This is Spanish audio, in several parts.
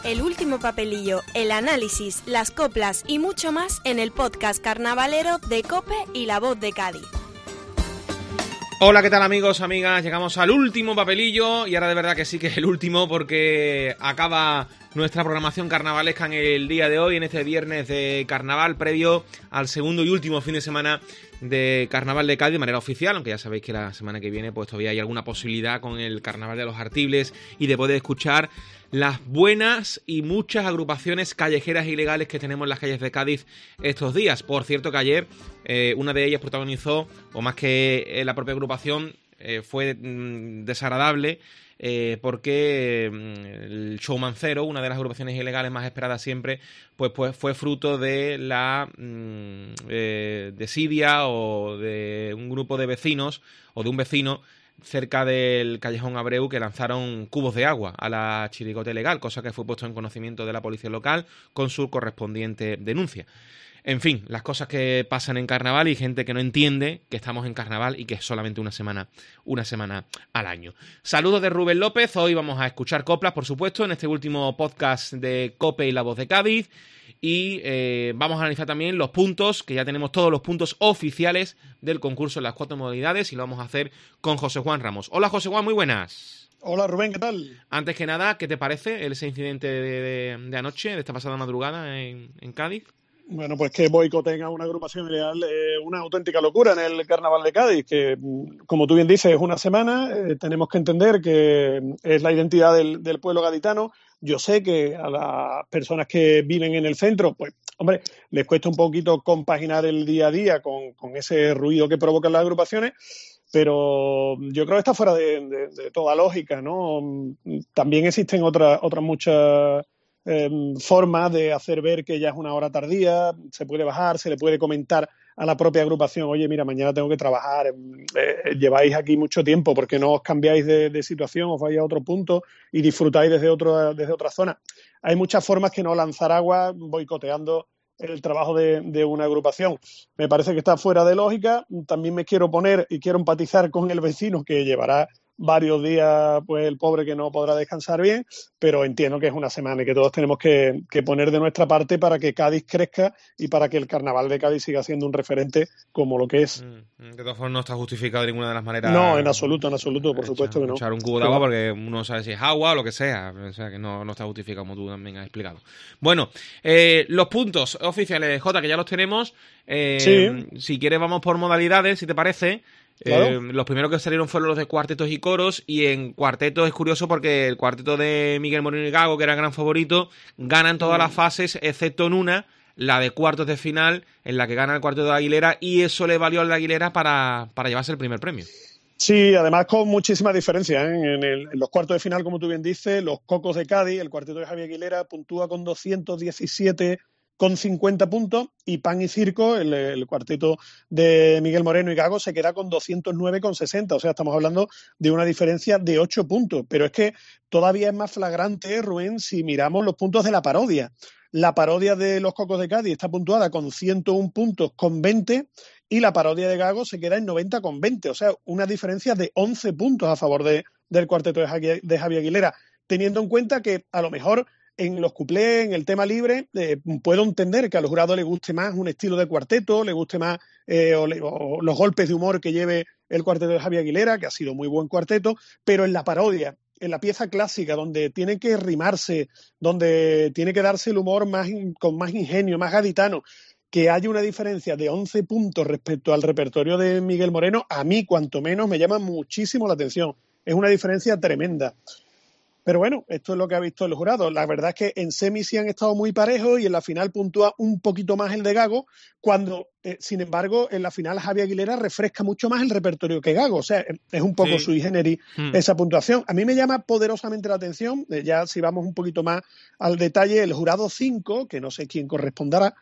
El último papelillo, el análisis, las coplas y mucho más en el podcast carnavalero de COPE y La Voz de Cádiz. Hola, ¿qué tal amigos, amigas? Llegamos al último papelillo y ahora de verdad que sí que es el último porque acaba nuestra programación carnavalesca en el día de hoy, en este viernes de carnaval previo al segundo y último fin de semana de Carnaval de Cádiz de manera oficial, aunque ya sabéis que la semana que viene pues todavía hay alguna posibilidad con el Carnaval de los Artibles y de poder escuchar las buenas y muchas agrupaciones callejeras e ilegales que tenemos en las calles de Cádiz estos días. Por cierto que ayer una de ellas protagonizó, o más que la propia agrupación, fue desagradable porque el Showmancero, una de las agrupaciones ilegales más esperadas siempre, pues fue fruto de la desidia o de un grupo de vecinos o de un vecino cerca del Callejón Abreu que lanzaron cubos de agua a la chirigota ilegal, cosa que fue puesto en conocimiento de la policía local con su correspondiente denuncia. En fin, las cosas que pasan en carnaval y gente que no entiende que estamos en carnaval y que es solamente una semana al año. Saludos de Rubén López. Hoy vamos a escuchar coplas, por supuesto, en este último podcast de COPE y La Voz de Cádiz. Y vamos a analizar también los puntos, que ya tenemos todos los puntos oficiales del concurso en las 4 modalidades y lo vamos a hacer con José Juan Ramos. Hola José Juan, muy buenas. Hola Rubén, ¿qué tal? Antes que nada, ¿qué te parece ese incidente de anoche, de esta pasada madrugada en Cádiz? Bueno, pues que boicoteen a una agrupación ilegal es una auténtica locura en el Carnaval de Cádiz, que como tú bien dices es una semana, tenemos que entender que es la identidad del pueblo gaditano. Yo sé que a las personas que viven en el centro, pues hombre, les cuesta un poquito compaginar el día a día con ese ruido que provocan las agrupaciones, pero yo creo que está fuera de toda lógica, ¿no? También existen otras muchas formas de hacer ver que ya es una hora tardía, se puede bajar, se le puede comentar a la propia agrupación, oye, mira, mañana tengo que trabajar, lleváis aquí mucho tiempo, ¿por qué no os cambiáis de situación, os vais a otro punto y disfrutáis desde otra zona? Hay muchas formas que no lanzar agua boicoteando el trabajo de una agrupación. Me parece que está fuera de lógica. También me quiero poner y quiero empatizar con el vecino que llevará varios días, pues el pobre que no podrá descansar bien, pero entiendo que es una semana y que todos tenemos que poner de nuestra parte para que Cádiz crezca y para que el Carnaval de Cádiz siga siendo un referente como lo que es. De todas formas no está justificado de ninguna de las maneras. No, en absoluto, por supuesto que no. Echar un cubo de agua porque uno no sabe si es agua o lo que sea, o sea que no está justificado como tú también has explicado. Bueno, los puntos oficiales, Jota, que ya los tenemos. Sí. Si quieres vamos por modalidades, si te parece. Claro. Los primeros que salieron fueron los de cuartetos y coros, y en cuartetos es curioso porque el cuarteto de Miguel Moreno y Gago, que era el gran favorito, ganan todas las fases excepto en una, la de cuartos de final, en la que gana el cuarteto de Aguilera, y eso le valió al de Aguilera para llevarse el primer premio. Sí, además con muchísima diferencia, ¿eh? En los cuartos de final, como tú bien dices, los Cocos de Cádiz, el cuarteto de Javier Aguilera puntúa con 217,50 puntos, y Pan y Circo, el cuarteto de Miguel Moreno y Gago, se queda con 209,60. O sea, estamos hablando de una diferencia de 8 puntos. Pero es que todavía es más flagrante, Rubén, si miramos los puntos de la parodia. La parodia de los Cocos de Cádiz está puntuada con 101 puntos con 20 y la parodia de Gago se queda en 90,20. O sea, una diferencia de 11 puntos a favor del cuarteto de Javier Aguilera, teniendo en cuenta que a lo mejor en los cuplés, en el tema libre, puedo entender que a los jurados les guste más un estilo de cuarteto, les guste más o los golpes de humor que lleve el cuarteto de Javier Aguilera, que ha sido muy buen cuarteto, pero en la parodia, en la pieza clásica, donde tiene que rimarse, donde tiene que darse el humor con más ingenio, más gaditano, que haya una diferencia de 11 puntos respecto al repertorio de Miguel Moreno, a mí cuanto menos me llama muchísimo la atención. Es una diferencia tremenda. Pero bueno, esto es lo que ha visto el jurado. La verdad es que en semis sí han estado muy parejos y en la final puntúa un poquito más el de Gago, cuando, sin embargo, en la final Javier Aguilera refresca mucho más el repertorio que Gago. O sea, es un poco sui generis esa puntuación. A mí me llama poderosamente la atención, ya si vamos un poquito más al detalle, el jurado 5, que no sé quién corresponderá,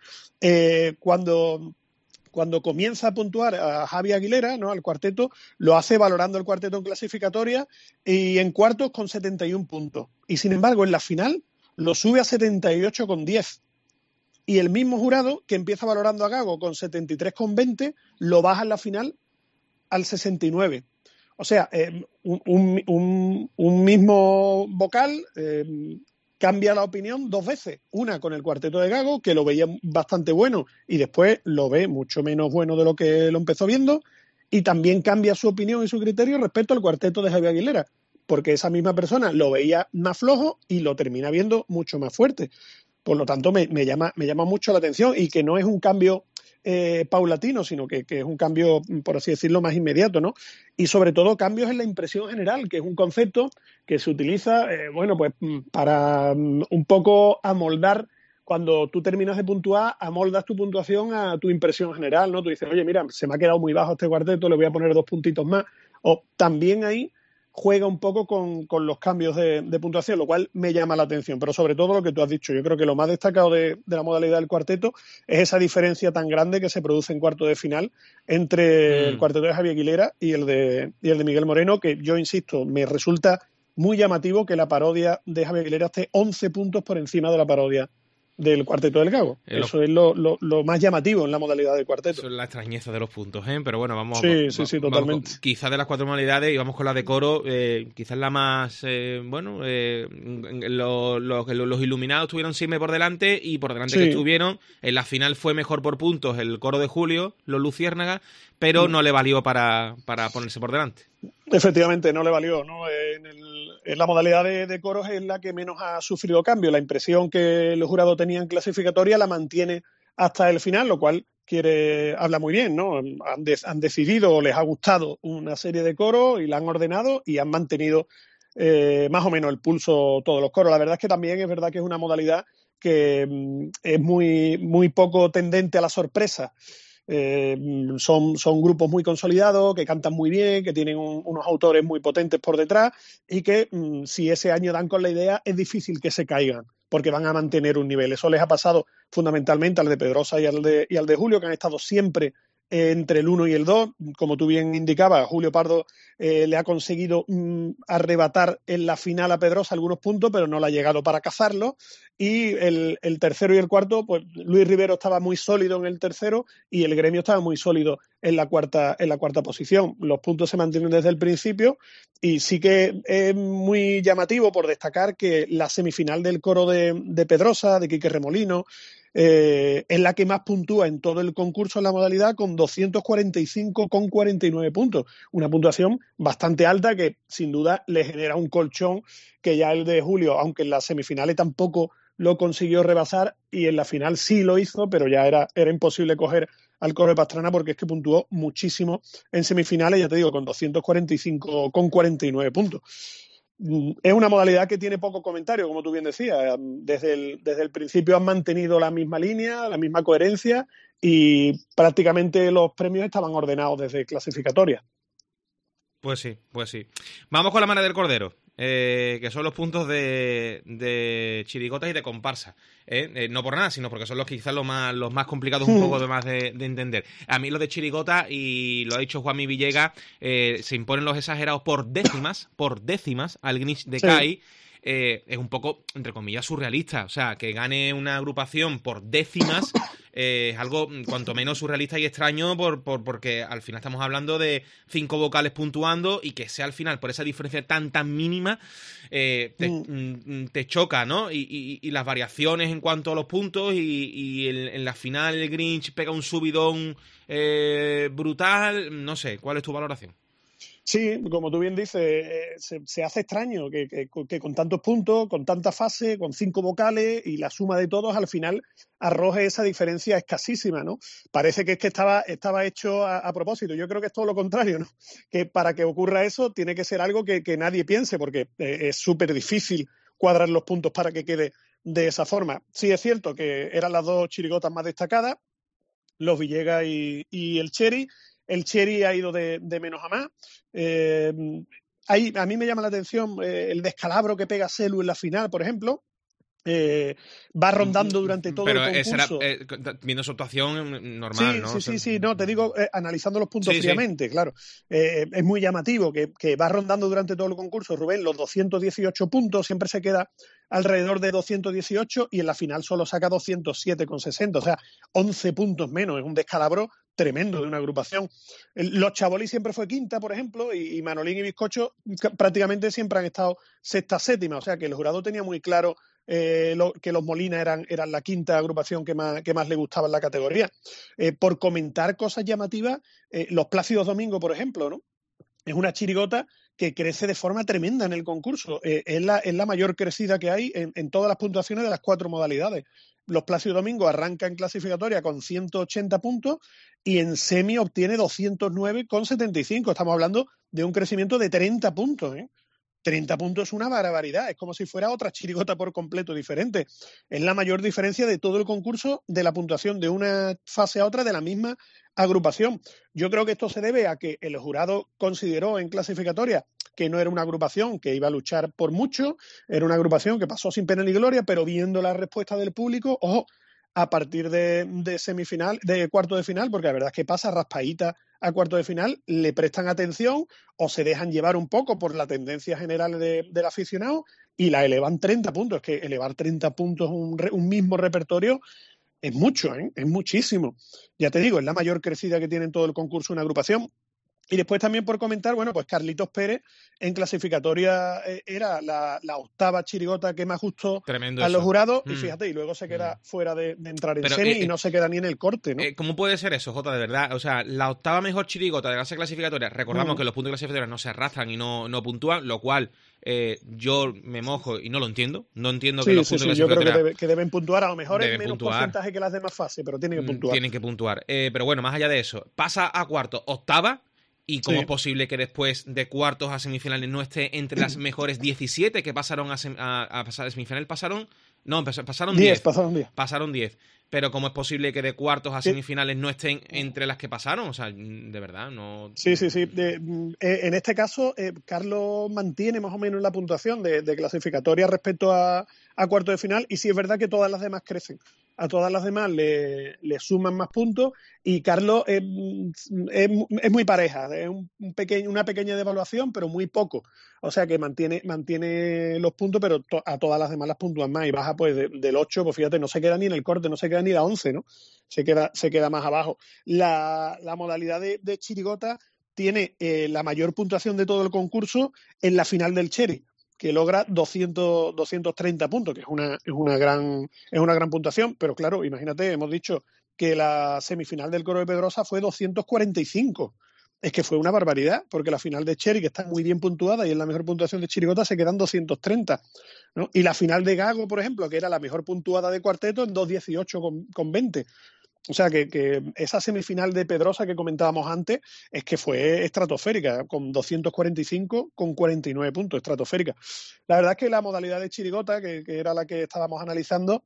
cuando comienza a puntuar a Javi Aguilera, ¿no?, al cuarteto, lo hace valorando el cuarteto en clasificatoria y en cuartos con 71 puntos. Y sin embargo, en la final lo sube a 78,10. Y el mismo jurado que empieza valorando a Gago con 73,20 lo baja en la final al 69. O sea, un mismo vocal cambia la opinión 2 veces. Una con el cuarteto de Gago, que lo veía bastante bueno y después lo ve mucho menos bueno de lo que lo empezó viendo, y también cambia su opinión y su criterio respecto al cuarteto de Javier Aguilera, porque esa misma persona lo veía más flojo y lo termina viendo mucho más fuerte. Por lo tanto, me llama mucho la atención, y que no es un cambio paulatino, sino que es un cambio, por así decirlo, más inmediato, ¿no? Y sobre todo cambios en la impresión general, que es un concepto que se utiliza, pues para un poco amoldar. Cuando tú terminas de puntuar, amoldas tu puntuación a tu impresión general, ¿no? Tú dices, oye, mira, se me ha quedado muy bajo este cuarteto, le voy a poner 2 puntitos más. O también ahí juega un poco con los cambios de puntuación, lo cual me llama la atención. Pero sobre todo lo que tú has dicho, yo creo que lo más destacado de la modalidad del cuarteto es esa diferencia tan grande que se produce en cuarto de final entre el cuarteto de Javier Aguilera y el de Miguel Moreno, que yo insisto, me resulta muy llamativo que la parodia de Javier Aguilera esté 11 puntos por encima de la parodia del cuarteto del Gago. Eso es lo más llamativo en la modalidad del cuarteto. Eso es la extrañeza de los puntos, ¿eh? Pero bueno, vamos. Sí, totalmente. Quizás de las 4 modalidades, y vamos con la de coro, quizás la más, los iluminados tuvieron Sime por delante, y por delante que estuvieron, en la final fue mejor por puntos el coro de Julio, los Luciérnagas, pero no le valió para ponerse por delante. Efectivamente, no le valió, ¿no? En la modalidad de coros es la que menos ha sufrido cambio. La impresión que el jurado tenía en clasificatoria la mantiene hasta el final, lo cual habla muy bien, ¿no? Han decidido o les ha gustado una serie de coros y la han ordenado y han mantenido más o menos el pulso todos los coros. La verdad es que también es verdad que es una modalidad que es muy, muy poco tendente a la sorpresa. Son grupos muy consolidados, que cantan muy bien, que tienen unos autores muy potentes por detrás, y que si ese año dan con la idea, es difícil que se caigan, porque van a mantener un nivel. Eso les ha pasado fundamentalmente al de Pedrosa y al de Julio, que han estado siempre entre el 1 y el 2. Como tú bien indicabas, Julio Pardo le ha conseguido arrebatar en la final a Pedrosa algunos puntos, pero no le ha llegado para cazarlo. Y el tercero y el cuarto, pues Luis Rivero estaba muy sólido en el tercero y el Gremio estaba muy sólido en la cuarta posición. Los puntos se mantienen desde el principio, y sí que es muy llamativo por destacar que la semifinal del coro de Pedrosa, de Quique Remolino, es la que más puntúa en todo el concurso en la modalidad, con 245,49 puntos. Una puntuación bastante alta que sin duda le genera un colchón que ya el de Julio, aunque en las semifinales tampoco lo consiguió rebasar, y en la final sí lo hizo, pero ya era imposible coger al coro de Pastrana, porque es que puntuó muchísimo en semifinales, ya te digo, con 245,49 puntos. Es una modalidad que tiene poco comentario, como tú bien decías. Desde el principio han mantenido la misma línea, la misma coherencia, y prácticamente los premios estaban ordenados desde clasificatoria. Pues sí. Vamos con la mano del Cordero, que son los puntos de chirigotas y de comparsa. No por nada, sino porque son quizás los más complicados, un poco más de entender. A mí los de chirigota, y lo ha dicho Juanmi Villegas, se imponen los exagerados por décimas al Grinch de CAI. Es un poco, entre comillas, surrealista. O sea, que gane una agrupación por décimas es algo cuanto menos surrealista y extraño, porque al final estamos hablando de 5 vocales puntuando, y que sea al final por esa diferencia tan mínima, te choca, ¿no? Y las variaciones en cuanto a los puntos, y en la final el Grinch pega un subidón brutal. No sé, ¿cuál es tu valoración? Sí, como tú bien dices, se hace extraño que con tantos puntos, con tanta fase, con 5 vocales, y la suma de todos al final arroje esa diferencia escasísima, ¿no? Parece que es que estaba hecho a propósito. Yo creo que es todo lo contrario, ¿no? Que para que ocurra eso tiene que ser algo que nadie piense, porque es súper difícil cuadrar los puntos para que quede de esa forma. Sí, es cierto que eran las 2 chirigotas más destacadas, los Villegas y el Cherry. El Cherry ha ido de menos a más. A mí me llama la atención el descalabro que pega Selu en la final, por ejemplo. Va rondando durante todo el concurso. Pero viendo su actuación normal, sí, ¿no? Sí, no, te digo, analizando los puntos fríamente, sí. Claro. Es muy llamativo que va rondando durante todo el concurso, Rubén, los 218 puntos, siempre se queda alrededor de 218, y en la final solo saca 207,60, o sea, 11 puntos menos. Es un descalabro tremendo de una agrupación. Los Chabolí siempre fue quinta, por ejemplo, y Manolín y Bizcocho prácticamente siempre han estado sexta, séptima, o sea que el jurado tenía muy claro que los Molina eran la quinta agrupación que más le gustaba en la categoría. Por comentar cosas llamativas, los Plácidos Domingo, por ejemplo, ¿no? Es una chirigota que crece de forma tremenda en el concurso. Es la mayor crecida que hay en todas las puntuaciones de las 4 modalidades. Los Plácidos Domingo arranca en clasificatoria con 180 puntos y en semi obtiene 209,75. Estamos hablando de un crecimiento de 30 puntos, ¿eh? 30 puntos es una barbaridad, es como si fuera otra chirigota por completo diferente. Es la mayor diferencia de todo el concurso de la puntuación de una fase a otra de la misma agrupación. Yo creo que esto se debe a que el jurado consideró en clasificatoria que no era una agrupación que iba a luchar por mucho, era una agrupación que pasó sin pena ni gloria, pero viendo la respuesta del público, ojo, a partir de semifinal, de cuarto de final, porque la verdad es que pasa raspadita a cuarto de final, le prestan atención o se dejan llevar un poco por la tendencia general del aficionado y la elevan 30 puntos. Es que elevar 30 puntos un mismo repertorio es mucho, ¿eh? Es muchísimo. Ya te digo, es la mayor crecida que tiene en todo el concurso una agrupación. Y después también por comentar, bueno, pues Carlitos Pérez en clasificatoria era la octava chirigota que más gustó Tremendo a los eso. jurados y fíjate, y luego se queda fuera de entrar en Pero, semi y no se queda ni en el corte, ¿no? ¿Cómo puede ser eso, Jota, de verdad? O sea, la octava mejor chirigota de la clase clasificatoria, recordamos que los puntos clasificatorios no se arrastran y no puntúan, lo cual yo me mojo y no lo entiendo. No entiendo que los puntos clasificatorios... Yo creo que deben puntuar, a lo mejor en menos puntuar. porcentaje que las demás fases, pero tienen que puntuar. Tienen que puntuar. Pero bueno, más allá de eso, pasa a cuarto, octava. ¿Y cómo es posible que después de cuartos a semifinales no esté entre las mejores 17 que pasaron a pasar a semifinales? Pasaron 10. Pasaron 10. Pero ¿cómo es posible que de cuartos a semifinales no estén entre las que pasaron? O sea, de verdad, no... Sí. En este caso, Carlos mantiene más o menos la puntuación de clasificatoria respecto a cuarto de final, y sí es verdad que todas las demás crecen. A todas las demás le suman más puntos y Carlos es muy pareja, es una pequeña devaluación, pero muy poco. O sea que mantiene los puntos, pero a todas las demás las puntúan más y baja pues del 8, pues fíjate, no se queda ni en el corte, no se queda ni la 11, ¿no? Se queda más abajo. La modalidad de chirigota tiene la mayor puntuación de todo el concurso en la final del Cherry, que logra 230 puntos, que es una gran puntuación, pero claro, imagínate, hemos dicho que la semifinal del Coro de Pedrosa fue 245. Es que fue una barbaridad, porque la final de Cherry, que está muy bien puntuada y es la mejor puntuación de chirigota, se quedan 230, ¿no? Y la final de Gago, por ejemplo, que era la mejor puntuada de cuarteto, en 218 con 20. O sea que esa semifinal de Pedrosa que comentábamos antes es que fue estratosférica, con 245 con 49 puntos, estratosférica. La verdad es que la modalidad de chirigota, que era la que estábamos analizando,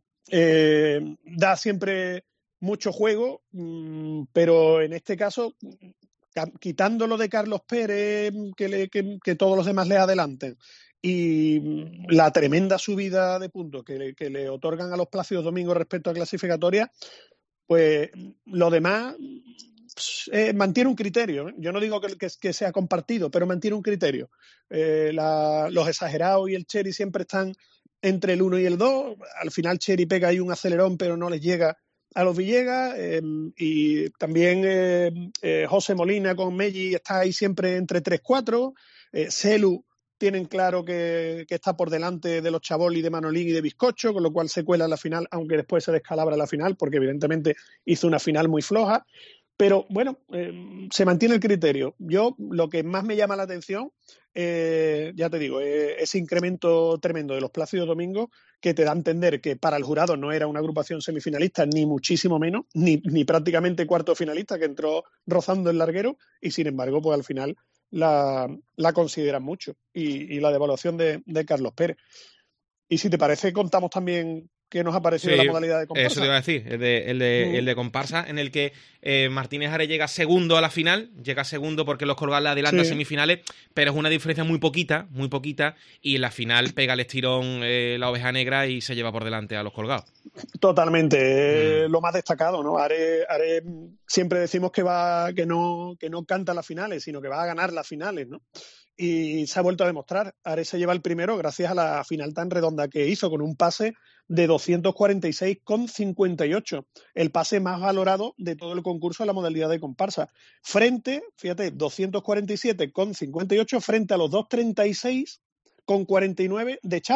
da siempre mucho juego, pero en este caso, quitándolo de Carlos Pérez, que todos los demás le adelanten, y la tremenda subida de puntos que le otorgan a los Plácidos Domingo respecto a clasificatoria, pues lo demás mantiene un criterio. Yo no digo que sea compartido, pero mantiene un criterio. Los exagerados y el Cherry siempre están entre el 1 y el 2. Al final Cherry pega ahí un acelerón, pero no les llega a los Villegas. Y también José Molina con Melli está ahí siempre entre 3-4. Celu tienen claro que está por delante de los Chaboli, de Manolín y de Bizcocho, con lo cual se cuela en la final, aunque después se descalabra la final, porque evidentemente hizo una final muy floja. Pero bueno, se mantiene el criterio. Yo, lo que más me llama la atención, ya te digo, ese incremento tremendo de los Plácidos Domingo, que te da a entender que para el jurado no era una agrupación semifinalista, ni muchísimo menos, ni prácticamente cuarto finalista, que entró rozando el larguero, y sin embargo, pues al final la consideran mucho, y la devaluación de Carlos Pérez. Y si te parece, contamos también qué nos ha parecido la modalidad de comparsa. Eso te iba a decir, el de comparsa, en el que Martínez Ares llega segundo a la final, llega segundo porque los colgados le adelantan a semifinales, pero es una diferencia muy poquita, y en la final pega el estirón la oveja negra y se lleva por delante a los colgados. Totalmente, lo más destacado, ¿no? Ares siempre decimos que no canta las finales, sino que va a ganar las finales, ¿no? Y se ha vuelto a demostrar. Ares se lleva el primero gracias a la final tan redonda que hizo, con un pase de 246,58, el pase más valorado de todo el concurso de la modalidad de comparsa. Frente, fíjate, 247,58 frente a los 236,49 de Chapa.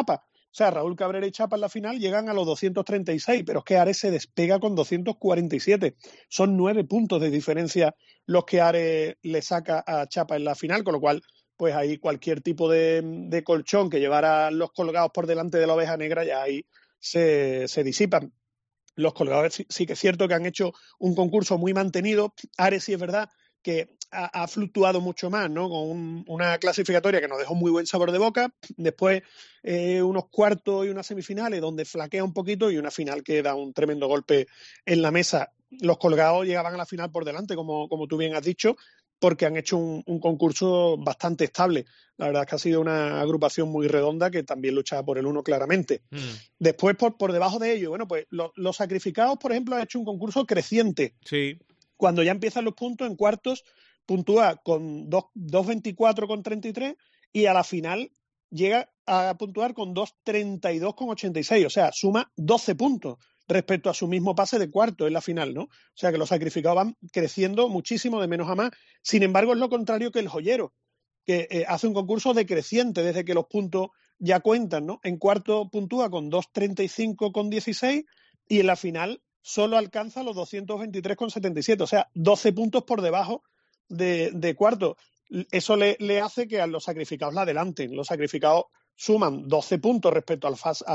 O sea, Raúl Cabrera y Chapa en la final llegan a los 236, pero es que Ares se despega con 247. Son 9 puntos de diferencia los que Ares le saca a Chapa en la final, con lo cual, pues ahí cualquier tipo de colchón que llevara los colgados por delante de la oveja negra, ya ahí se disipan. Los colgadores sí que es cierto que han hecho un concurso muy mantenido. Ares sí es verdad que ha fluctuado mucho más, ¿no? Con una clasificatoria que nos dejó muy buen sabor de boca, después unos cuartos y unas semifinales donde flaquea un poquito y una final que da un tremendo golpe en la mesa. Los colgados llegaban a la final por delante, como tú bien has dicho, porque han hecho un concurso bastante estable. La verdad es que ha sido una agrupación muy redonda que también luchaba por el 1 claramente. Después, por debajo de ello, bueno, pues los sacrificados, por ejemplo, han hecho un concurso creciente. Sí. Cuando ya empiezan los puntos, en cuartos puntúa con 2.24 con 33 y a la final llega a puntuar con 2.32 con 86. O sea, suma 12 puntos respecto a su mismo pase de cuarto en la final, ¿no? O sea, que los sacrificados van creciendo muchísimo de menos a más. Sin embargo, es lo contrario que el joyero, que hace un concurso decreciente desde que los puntos ya cuentan, ¿no? En cuarto puntúa con 2.35 con 16 y en la final solo alcanza los 223,77, o sea, 12 puntos por debajo de cuarto. Eso le hace que a los sacrificados la adelanten. Los sacrificados suman 12 puntos respecto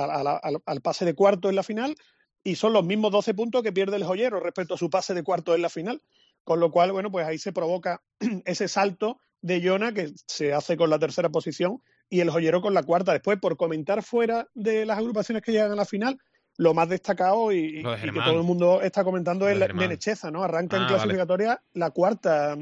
al pase de cuarto en la final y son los mismos 12 puntos que pierde el joyero respecto a su pase de cuarto en la final. Con lo cual, bueno, pues ahí se provoca ese salto de Jona que se hace con la tercera posición y el joyero con la cuarta. Después, por comentar fuera de las agrupaciones que llegan a la final, lo más destacado y que todo el mundo está comentando es Nene Cheza, ¿no? Arranca en clasificatoria vale. la cuarta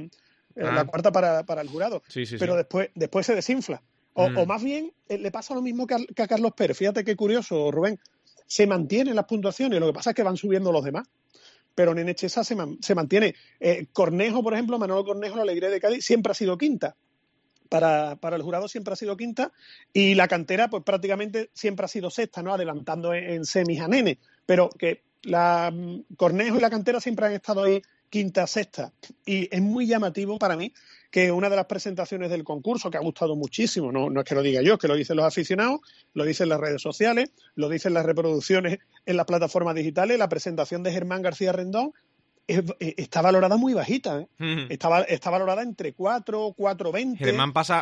para el jurado. Sí, pero después se desinfla. O más bien le pasa lo mismo que a Carlos Pérez. Fíjate qué curioso, Rubén. Se mantienen las puntuaciones, lo que pasa es que van subiendo los demás. Pero Nene Cheza se mantiene. Cornejo, por ejemplo, Manolo Cornejo, la Alegría de Cádiz, siempre ha sido quinta. Para el jurado siempre ha sido quinta y la cantera pues prácticamente siempre ha sido sexta, ¿no? Adelantando en semis a Nene, pero que Cornejo y la cantera siempre han estado ahí quinta, sexta y es muy llamativo para mí que una de las presentaciones del concurso que ha gustado muchísimo, no es que lo diga yo, es que lo dicen los aficionados, lo dicen las redes sociales, lo dicen las reproducciones en las plataformas digitales, la presentación de Germán García Rendón está valorada muy bajita, ¿eh? Está valorada entre 4, 4.20. Germán pasa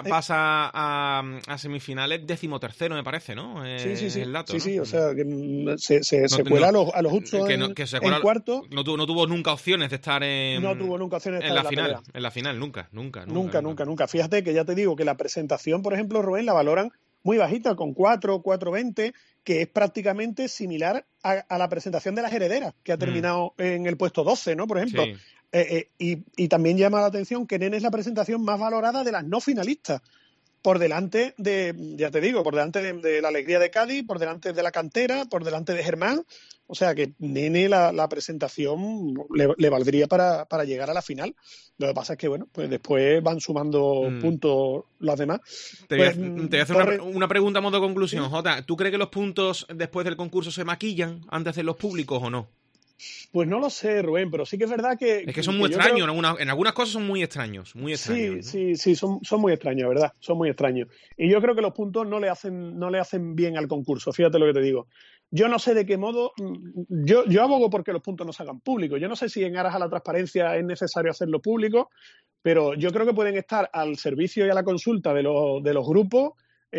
a semifinales 13º, me parece, ¿no? Sí. El dato, sí, ¿no? o sea, que se cuela a los justos en cuarto. No tuvo nunca opciones de estar en la final. En la final, nunca. Fíjate que ya te digo que la presentación, por ejemplo, Rubén, la valoran muy bajita, con 4.20, que es prácticamente similar a la presentación de las herederas, que ha terminado en el puesto 12, ¿no? Por ejemplo. Sí. Y también llama la atención que Nene es la presentación más valorada de las no finalistas, por delante de la Alegría de Cádiz, por delante de la cantera, por delante de Germán. O sea que Nene la presentación le valdría para llegar a la final. Lo que pasa es que, bueno, pues después van sumando puntos los demás. Te voy a hacer una pregunta a modo de conclusión, ¿sí? Jota. ¿Tú crees que los puntos después del concurso se maquillan antes de hacerlos públicos o no? Pues no lo sé, Rubén, pero sí que es verdad que... Es que son muy extraños, en algunas cosas son muy extraños. Sí, son muy extraños, ¿verdad? Son muy extraños. Y yo creo que los puntos no le hacen bien al concurso, fíjate lo que te digo. Yo no sé de qué modo... Yo abogo porque los puntos no se hagan públicos. Yo no sé si en aras a la transparencia es necesario hacerlo público, pero yo creo que pueden estar al servicio y a la consulta de los grupos,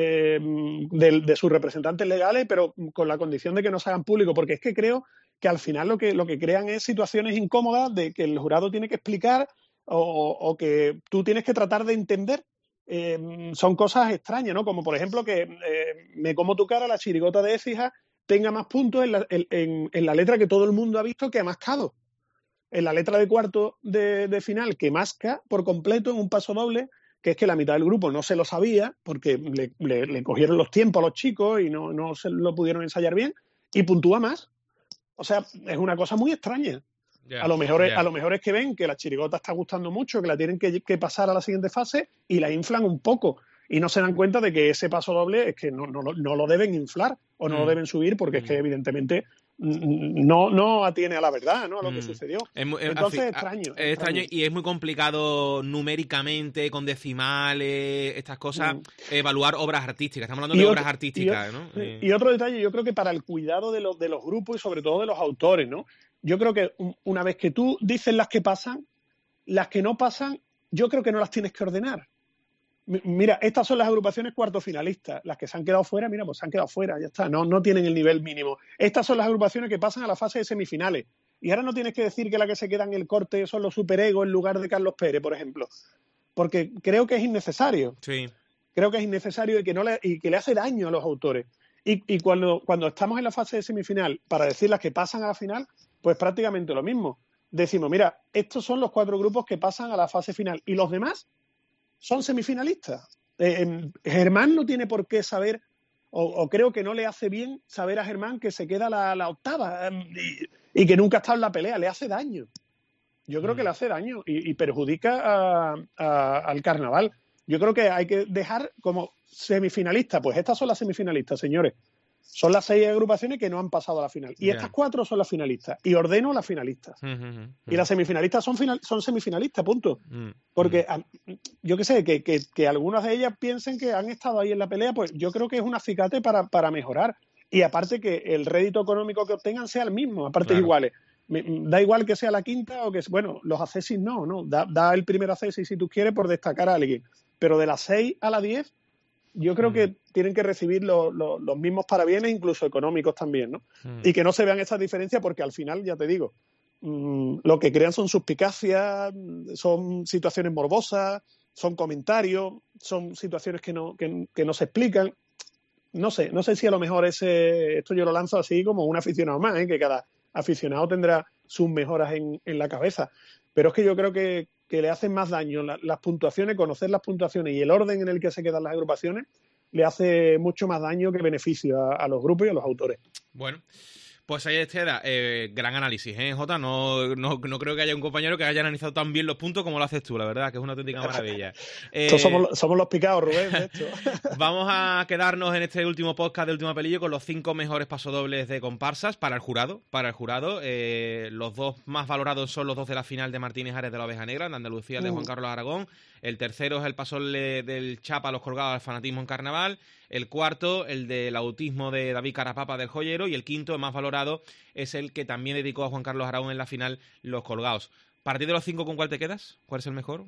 de sus representantes legales, pero con la condición de que no se hagan públicos, porque es que creo que al final lo que crean es situaciones incómodas de que el jurado tiene que explicar o que tú tienes que tratar de entender. Son cosas extrañas, ¿no? Como por ejemplo que Me como tu cara, la chirigota de Écija, tenga más puntos en la letra que todo el mundo ha visto que ha mascado. En la letra de cuarto de final que masca por completo en un paso doble, que es que la mitad del grupo no se lo sabía porque le cogieron los tiempos a los chicos y no se lo pudieron ensayar bien y puntúa más. O sea, es una cosa muy extraña. A lo mejor es que ven que la chirigota está gustando mucho, que la tienen que pasar a la siguiente fase y la inflan un poco. Y no se dan cuenta de que ese paso doble es que no lo deben inflar o no lo deben subir porque es que evidentemente no atiene a la verdad, ¿no? A lo que sucedió. Entonces es extraño. Es extraño y es muy complicado numéricamente, con decimales, estas cosas, evaluar obras artísticas. Estamos hablando de obras artísticas, ¿no? Y otro detalle, yo creo que para el cuidado de los grupos y sobre todo de los autores, ¿no? Yo creo que una vez que tú dices las que pasan, las que no pasan, yo creo que no las tienes que ordenar. Mira, estas son las agrupaciones cuartos finalistas. Las que se han quedado fuera, mira, pues se han quedado fuera, ya está, no tienen el nivel mínimo. Estas son las agrupaciones que pasan a la fase de semifinales. Y ahora no tienes que decir que la que se queda en el corte son los superegos en lugar de Carlos Pérez, por ejemplo. Porque creo que es innecesario. Sí. Creo que es innecesario y que le hace daño a los autores. Y cuando estamos en la fase de semifinal, para decir las que pasan a la final, pues prácticamente lo mismo. Decimos, mira, estos son los 4 grupos que pasan a la fase final. Y los demás son semifinalistas. Germán no tiene por qué saber, o creo que no le hace bien saber a Germán que se queda la octava y que nunca ha estado en la pelea. Le hace daño. Yo creo que le hace daño y perjudica al carnaval. Yo creo que hay que dejar como semifinalistas. Pues estas son las semifinalistas, señores. Son las 6 agrupaciones que no han pasado a la final. Y estas 4 son las finalistas. Y ordeno las finalistas. Y las semifinalistas son semifinalistas, punto. Porque yo qué sé, que algunas de ellas piensen que han estado ahí en la pelea, pues yo creo que es un acicate para mejorar. Y aparte que el rédito económico que obtengan sea el mismo, a partes iguales. Da igual que sea la quinta o que... Bueno, los accesis no. Da el primer accesis si tú quieres por destacar a alguien. Pero de las 6 a la 10... yo creo que tienen que recibir los mismos parabienes, incluso económicos también, ¿no? Y que no se vean esas diferencias porque al final, ya te digo, lo que crean son suspicacias, son situaciones morbosas, son comentarios, son situaciones que no se explican. No sé si a lo mejor esto yo lo lanzo así como un aficionado más, que cada aficionado tendrá sus mejoras en la cabeza. Pero es que yo creo que le hacen más daño las puntuaciones, conocer las puntuaciones y el orden en el que se quedan las agrupaciones, le hace mucho más daño que beneficio a los grupos y a los autores. Bueno, pues ahí queda. Gran análisis, Jota. No creo que haya un compañero que haya analizado tan bien los puntos como lo haces tú, la verdad, que es una auténtica maravilla. Somos los picados, Rubén, de hecho. Vamos a quedarnos en este último podcast de Último Papelillo con los 5 mejores pasodobles de comparsas para el jurado. Los 2 más valorados son los 2 de la final de Martínez Ares de la Oveja Negra, de Andalucía, de Juan Carlos Aragón. El tercero es el pasodoble del Chapa, los colgados al fanatismo en carnaval. El cuarto, el del autismo de David Carapapa del Joyero. Y el quinto, el más valorado, es el que también dedicó a Juan Carlos Aragón en la final, los colgados. ¿A partir de los 5 con cuál te quedas? ¿Cuál es el mejor?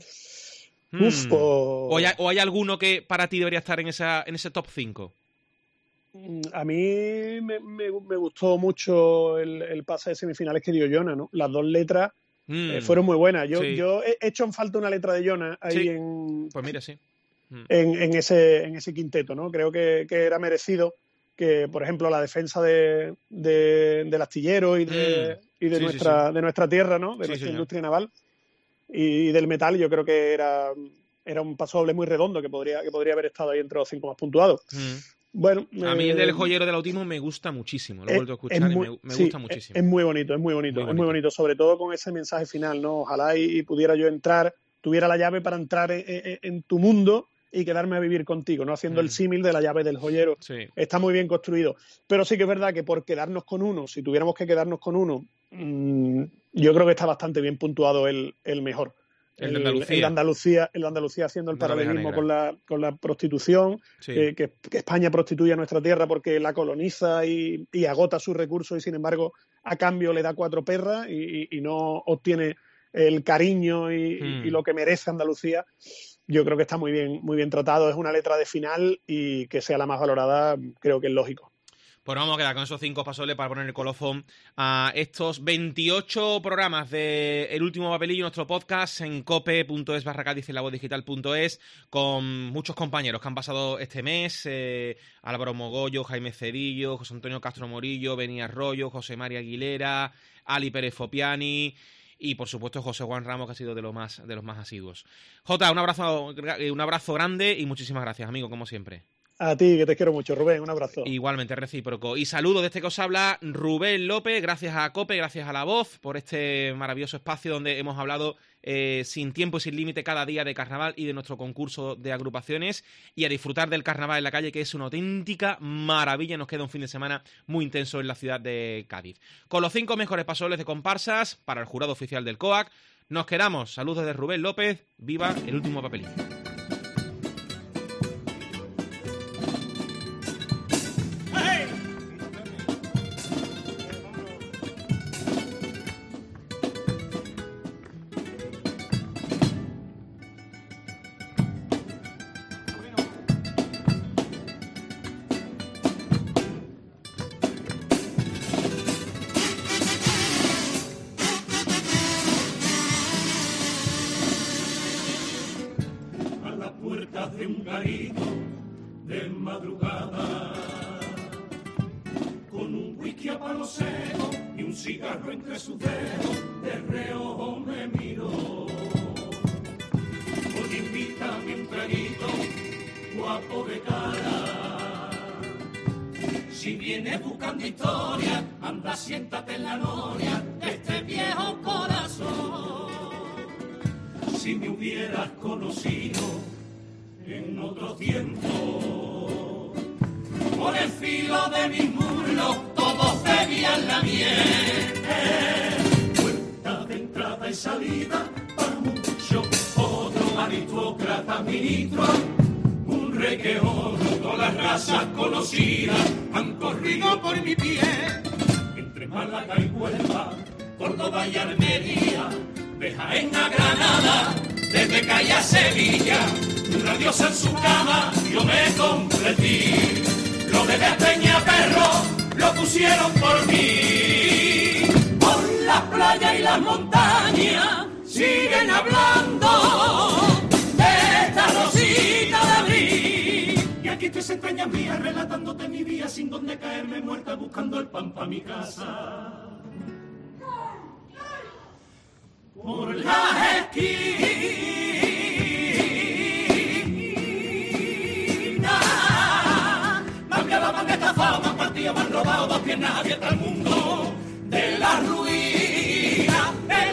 ¿O hay alguno que para ti debería estar en ese top 5? A mí me gustó mucho el pase de semifinales que dio Jonas, ¿no? Las 2 letras fueron muy buenas. Yo he hecho en falta una letra de Jonas ahí Pues mira, sí. En ese quinteto, ¿no? Creo que era merecido que, por ejemplo, la defensa del astillero y de nuestra tierra, ¿no? De nuestra industria naval y del metal, yo creo que era un pasodoble muy redondo que podría haber estado ahí entre los 5 más puntuados. Bueno, a mí el del Joyero del autismo me gusta muchísimo, lo he vuelto a escuchar y me gusta muchísimo. Es muy bonito, sobre todo con ese mensaje final, ¿no? Ojalá y pudiera yo tuviera la llave para entrar en tu mundo y quedarme a vivir contigo, ¿no? Haciendo el símil de la llave del joyero. Sí. Está muy bien construido. Pero sí que es verdad que por quedarnos con uno, si tuviéramos que quedarnos con uno, yo creo que está bastante bien puntuado el mejor. El de Andalucía. El de Andalucía haciendo el paralelismo con la prostitución, que España prostituye a nuestra tierra porque la coloniza y agota sus recursos y sin embargo a cambio le da 4 perras y no obtiene el cariño y lo que merece Andalucía. Yo creo que está muy bien tratado. Es una letra de final y que sea la más valorada creo que es lógico. Pues vamos a quedar con esos 5 pasodobles para poner el colofón a estos 28 programas de El Último Papelillo, nuestro podcast en cope.es/Cádiz y lavozdigital.es, con muchos compañeros que han pasado este mes: Álvaro Mogollo, Jaime Cedillo, José Antonio Castro Morillo, Beni Arroyo, José María Aguilera, Ali Pérez Fopiani y por supuesto José Juan Ramos, que ha sido de los más asiduos. Jota, un abrazo grande y muchísimas gracias, amigo, como siempre. A ti, que te quiero mucho, Rubén, un abrazo. Igualmente, recíproco. Y saludos desde que os habla Rubén López, gracias a COPE, gracias a La Voz, por este maravilloso espacio donde hemos hablado sin tiempo y sin límite cada día de carnaval y de nuestro concurso de agrupaciones, y a disfrutar del carnaval en la calle, que es una auténtica maravilla. Nos queda un fin de semana muy intenso en la ciudad de Cádiz. Con los 5 mejores pasodobles de comparsas para el jurado oficial del COAC, nos quedamos. Saludos de Rubén López, viva el último papelillo. De un garito de madrugada, con un whisky a palo seco y un cigarro entre sus dedos, de reojo me miró. Oye, invítame un traguito, guapo de cara. Si vienes buscando historia, anda, siéntate en la noria de este viejo corazón. Si me hubieras conocido en otro tiempo, por el filo de mis muslos todos bebían la miel. Puerta de entrada y salida para mucho, otro aristócrata ministro, un rey que todas las razas conocidas han corrido por mi piel. Entre Málaga y Huelva, Córdoba y Almería, de Jaén a Granada, desde Calle a Sevilla, una diosa en su cama, yo me completí. Lo de Peña Perro lo pusieron por mí. Por las playas y las montañas siguen hablando de esta rosita de abril. Y aquí estoy entrañas mías relatándote mi vida, sin donde caerme muerta buscando el pan pa' mi casa. Por las esquinas me han estafado, me han partido, me han robado, 2 piernas abiertas al mundo. De la ruina,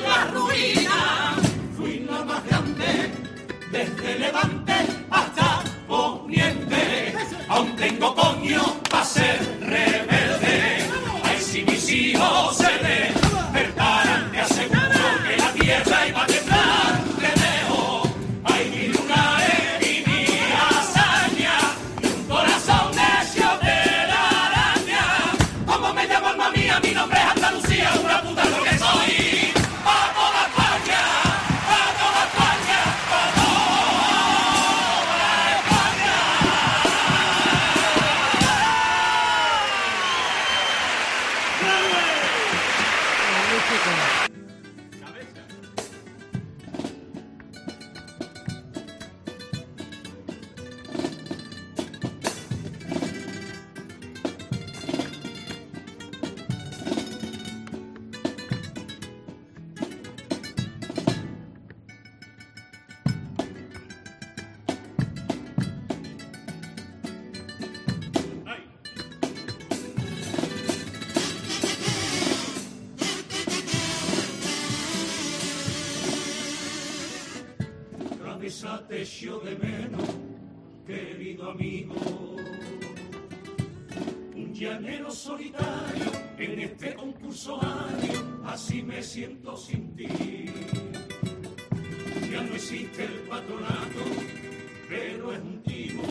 fui la más grande, desde Levante hasta Poniente. Aún tengo coño pa' ser rebelde. Ay, si mis hijos se despertaran, te aseguro que la tierra iba a temblar. Te dejo, ay, mi luna es y mi hazaña, y un corazón necio de la araña. ¿Cómo me llamo, alma mía? Mi nombre es Andalucía, una puta lo que soy. ¡A toda España! ¡A toda España! ¡A toda España! Te echo de menos, querido amigo, un llanero solitario en este concurso año, así me siento sin ti. Ya no existe el patronato, pero es un timo.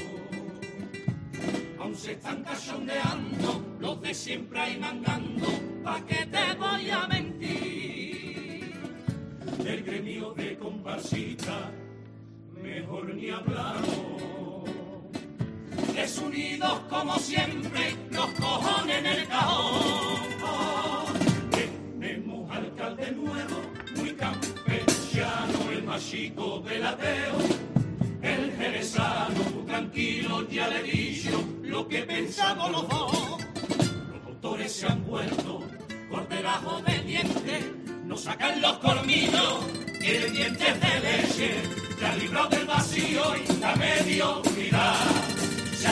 Aún se están cachondeando los de siempre ahí mangando, ¿pa' qué te voy a mentir? Del gremio de comparsita mejor ni hablamos. Desunidos como siempre, los cojones en el cajón. Tenemos alcalde nuevo, muy campechano, el más chico del ateo, el jerezano, muy tranquilo, ya le he dicho lo que pensamos los dos. Los autores se han vuelto corderajo de dientes, nos sacan los colmillos, quieren dientes de leche. Se ha librado del vacío y la mediocridad. Se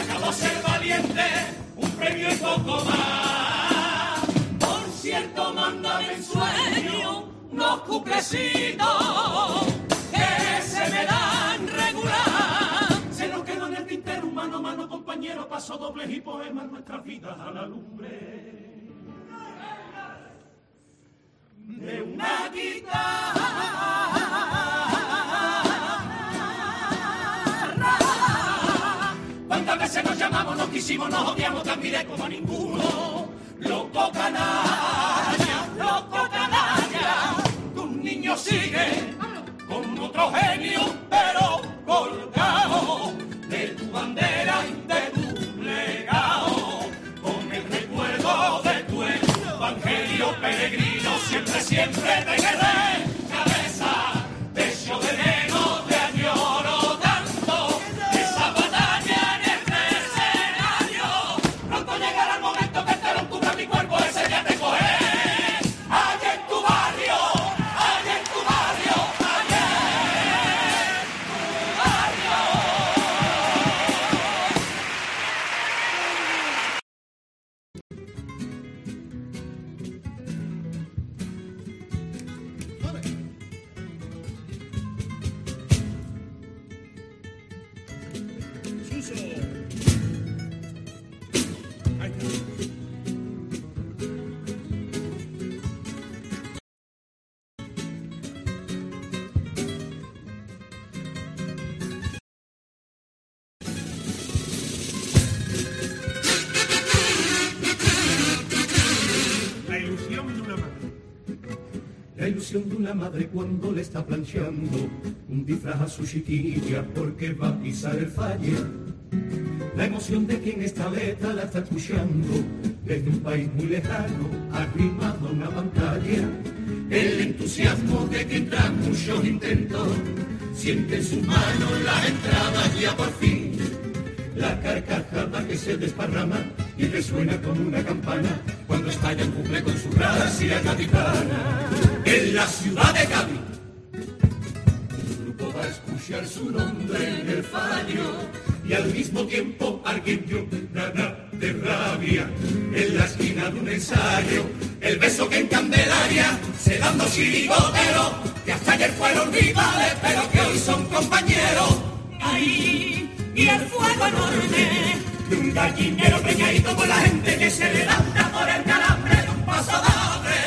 poco más. Por cierto, mándame en sueño unos cuplecitos que se me dan regular. Se nos quedó en el tintero, mano a mano, compañero, paso dobles y poemas, nuestras vidas a la lumbre de una guitarra. Cuántas veces nos llamamos, nos quisimos, nos odiamos, tan miré como a ninguno. Loco canalla, que un niño sigue con otro genio, pero colgado de tu bandera y de tu legado, con el recuerdo de tu evangelio peregrino, siempre, siempre te quedé, cabeza, pecho de negro, te añoro tanto, esa batalla en el escenario, pronto llegará el momento que te lo cubra mi cuerpo, ese día te cogeré. La ilusión de una madre cuando le está planchando un disfraz a su chiquilla porque va a pisar el falle. La emoción de quien esta letra la está escuchando desde un país muy lejano, arrimado a una pantalla. El entusiasmo de quien tras muchos intentos siente en sus manos la entrada ya por fin. La carcajada que se desparrama y resuena como una campana cuando estalla en cumple con su gracia gaditana. En la ciudad de Cádiz, un grupo va a escuchar su nombre en el fallo y al mismo tiempo alguien dio nada de rabia en la esquina de un ensayo. El beso que en Candelaria se dan dos chirigoteros que hasta ayer fueron rivales pero que hoy son compañeros. Ahí y el fuego enorme de un gallinero preñadito con la gente que se levanta por el calambre de un paso doble.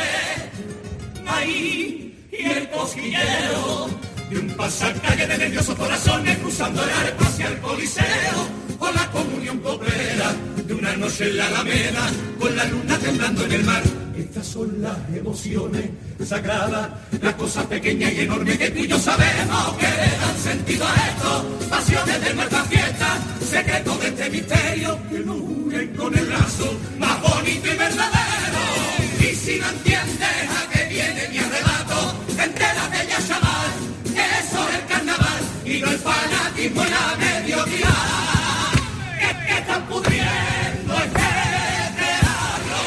Ahí y el cosquilleo de un pasacalle de nerviosos corazones cruzando el arco hacia el coliseo, o la comunión cobrera de una noche en la Alameda con la luna temblando en el mar. Estas son las emociones sagradas, las cosas pequeñas y enormes que tú y yo sabemos que le dan sentido a esto. Pasiones de nuestra fiesta, secretos de este misterio que nos unen con el lazo más bonito y verdadero. Y si no entiendes a qué viene mi arrebato, entérate ya, chaval, que eso es el carnaval y no el fanatismo en la mediocridad. Es que están pudriendo este teatro.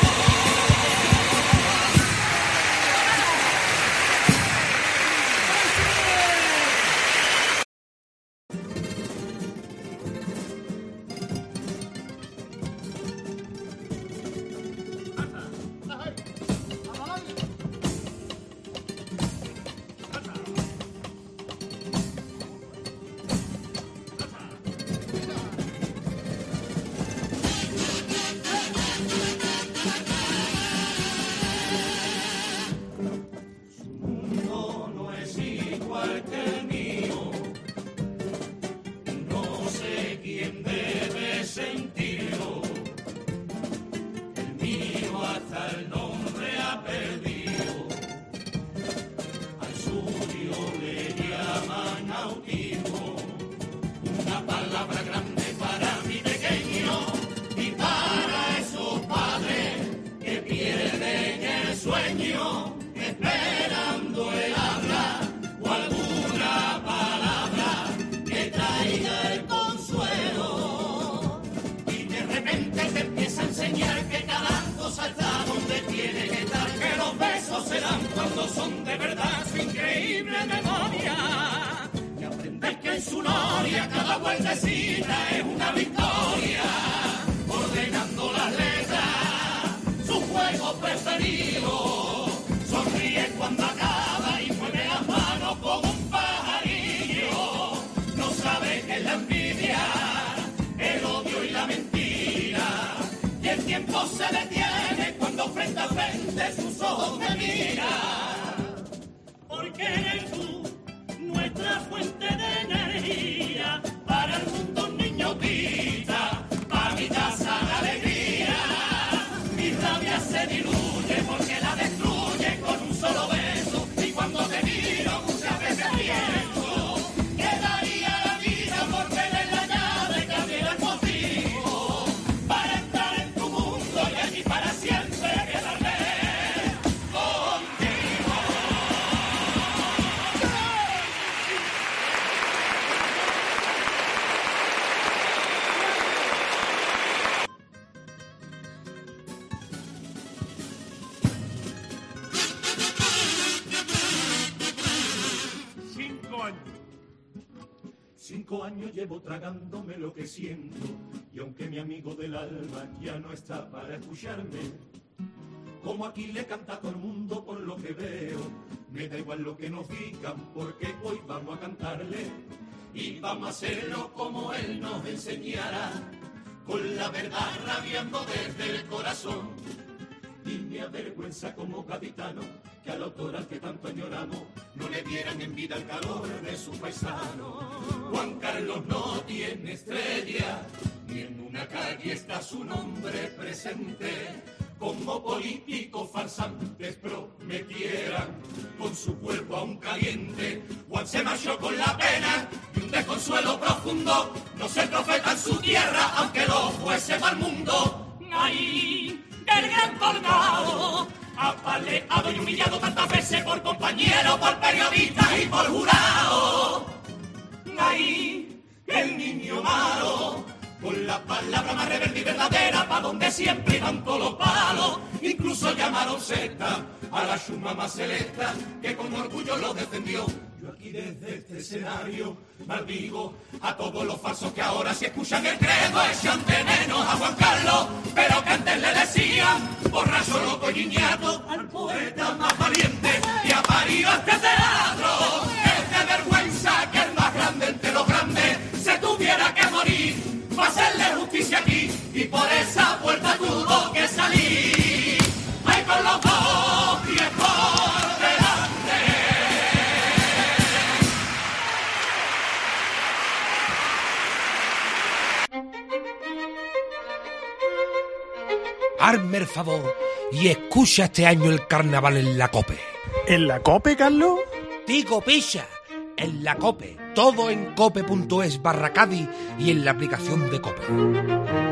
Cuando son de verdad su increíble memoria y aprendes que en su noria cada vueltecita es una victoria, ordenando las letras es la envidia, el odio y la mentira. Y el tiempo se detiene cuando frente a frente sus ojos me miran. Porque eres tú nuestra fuente de energía, para el mundo un niño grita, para mi casa la alegría. Mi rabia se diluye porque la destruye con un solo beso, y cuando te miro muchas veces pienso que daría la vida por tener la llave que abriera contigo, para entrar en tu mundo y allí para siempre quedarme contigo. 5 años llevo tragándome lo que siento, y aunque mi amigo del alma ya no está para escucharme, como aquí le canta a todo el mundo por lo que veo, me da igual lo que nos digan, porque hoy vamos a cantarle, y vamos a hacerlo como él nos enseñara, con la verdad rabiando desde el corazón. Y me avergüenza como capitano que al autor al que tanto añoramos no le dieran en vida el calor de su paisano. Juan Carlos no tiene estrella, ni en una calle está su nombre presente. Como políticos farsantes prometieran con su cuerpo aún caliente. Juan se marchó con la pena y un desconsuelo profundo, no ser profeta en su tierra aunque lo fuese para el mundo. Ahí el gran colgado, apaleado y humillado tantas veces por compañero, por periodista y por jurado. Ahí el niño malo, con la palabra más rebelde y verdadera, pa' donde siempre iban todos los palos. Incluso llamaron secta a la chuma más selecta, que con orgullo lo defendió. Yo aquí desde este escenario maldigo a todos los falsos que ahora si escuchan el credo echan veneno a Juan Carlos, pero que antes le decían borracho, loco y niñato, al poeta más valiente que ha parido este teatro. Es de vergüenza que el más grande entre los grandes se tuviera que morir para hacerle justicia aquí, y por esa puerta tuvo que salir. Ay, con los dos pies por delante. Hazme el favor y escucha este año el carnaval en la COPE. ¿En la COPE, Carlos? Digo, picha, en la COPE. Todo en cope.es/Cádiz y en la aplicación de COPE.